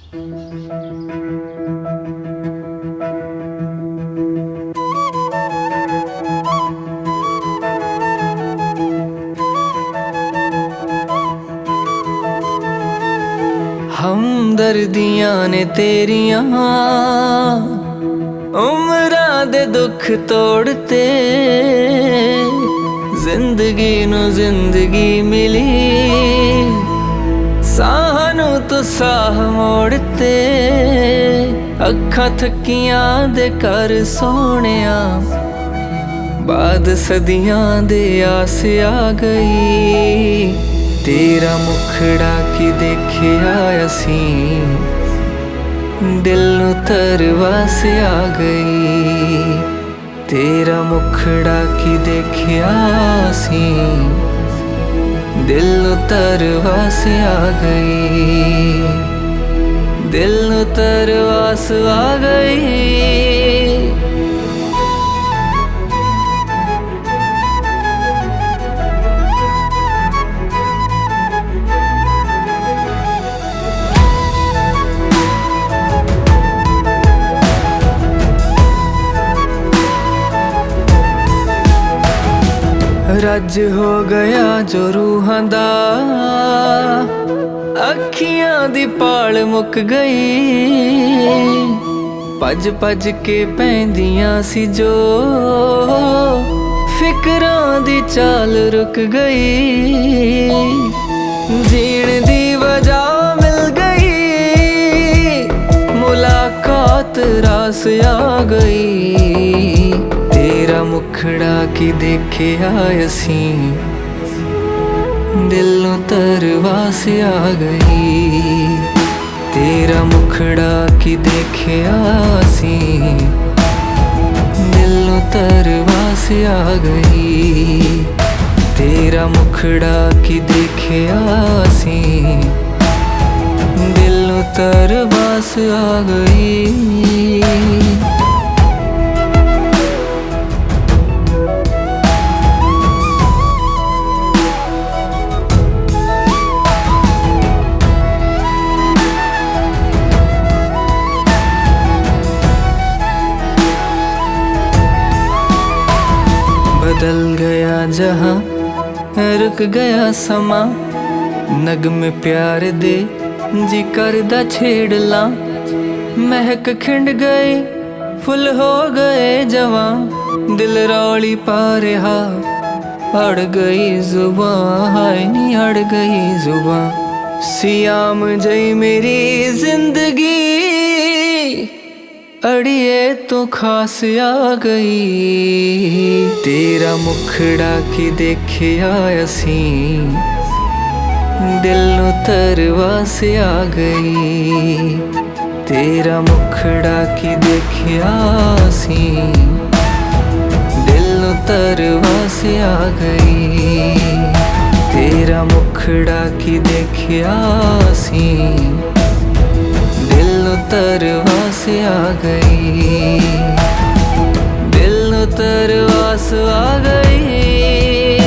हमदर्दियां ने तेरियां उमरां दे दुख तोड़ते, जिंदगी नू जिंदगी मिली सानू तो साह मोड़ते। अखां थकियां दे कर सोहणिया बाद सदियां दे आस आ गई। तेरा मुखड़ा की देखिया असीं दिल नू तरवास आ गई। तेरा मुखड़ा की देखिया असीं दिल नू तरवास आ गई। दिल नू तरवास आ गई। रज हो गया जो रूहां दा, अखियां दी पाल मुक गई। भज भज के पैंदियां सी जो फिकरां दी चाल रुक गई। जीण दी वजह मिल गई, मुलाकात रास आ गई। तेरा मुखड़ा की देखिया असीं दिल नू तरवास आ गई। तेरा मुखड़ा की देखिया असीं दिल नू तरवास आ गई। तेरा मुखड़ा की देखिया असीं दिल नू तरवास आ गई। बदल गया जहां रुक गया समा, नगमे प्यार दे जी करदा छेड़ ला। महक खिंड गई फुल हो गए जवां, दिल रौली पा रहा अड़ गई जुबां। हाय नी अड़ गई जुबां। सियाम जई मेरी जिंदगी अड़िए तो खास आ गई। तेरा मुखड़ा की देखिया असीं दिल नू तरवास आ गई। तेरा मुखड़ा की देखिया असीं दिल नू तरवास आ गई। तेरा मुखड़ा की देखिया असीं दिल नू तरवास आ गई। दिल नू तरवास आ गई।